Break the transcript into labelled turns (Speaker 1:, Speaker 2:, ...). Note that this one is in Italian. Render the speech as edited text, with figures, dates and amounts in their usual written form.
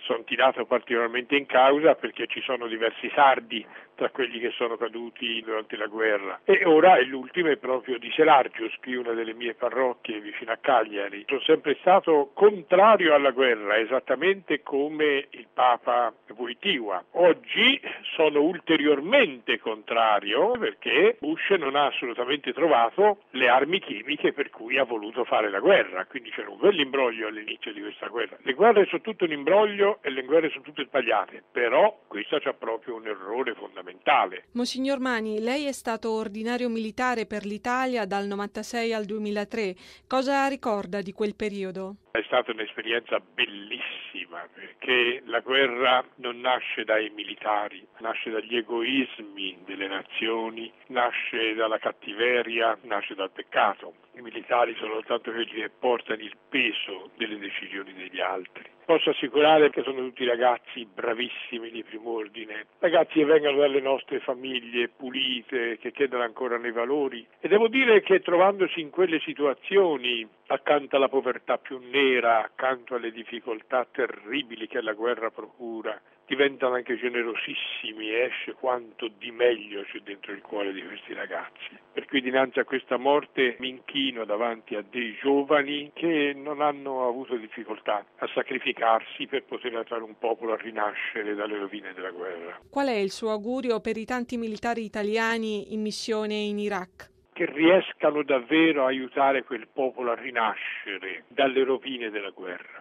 Speaker 1: sono tirato particolarmente in causa perché ci sono diversi sardi tra quelli che sono caduti durante la guerra. E ora l'ultimo è proprio di Selargius, qui una delle mie parrocchie vicino a Cagliari. Sono sempre stato contrario alla guerra, esattamente come il Papa Wojtyła. Oggi sono ulteriormente contrario perché Bush non ha assolutamente trovato le armi chimiche per cui ha voluto fare la guerra, quindi c'era un bell'imbroglio all'inizio di questa guerra. Le guerre sono tutto un imbroglio e le guerre sono tutte sbagliate, però questa c'ha proprio un errore fondamentale.
Speaker 2: Monsignor Mani, lei è stato ordinario militare per l'Italia dal 96 al 2003. Cosa ricorda di quel periodo?
Speaker 1: È stata un'esperienza bellissima perché la guerra non nasce dai militari, nasce dagli egoismi delle nazioni, nasce dalla cattiveria, nasce dal peccato. I militari sono soltanto quelli che portano il peso delle decisioni degli altri. Posso assicurare che sono tutti ragazzi bravissimi di primo ordine, ragazzi che vengono dalle nostre famiglie pulite, che credono ancora nei valori e devo dire che trovandosi in quelle situazioni accanto alla povertà più nera, accanto alle difficoltà terribili che la guerra procura, diventano anche generosissimi e esce quanto di meglio c'è dentro il cuore di questi ragazzi. Per cui dinanzi a questa morte mi inchino davanti a dei giovani che non hanno avuto difficoltà a sacrificarsi per poter aiutare un popolo a rinascere dalle rovine della guerra.
Speaker 2: Qual è il suo augurio per i tanti militari italiani in missione in Iraq?
Speaker 1: Che riescano davvero a aiutare quel popolo a rinascere dalle rovine della guerra.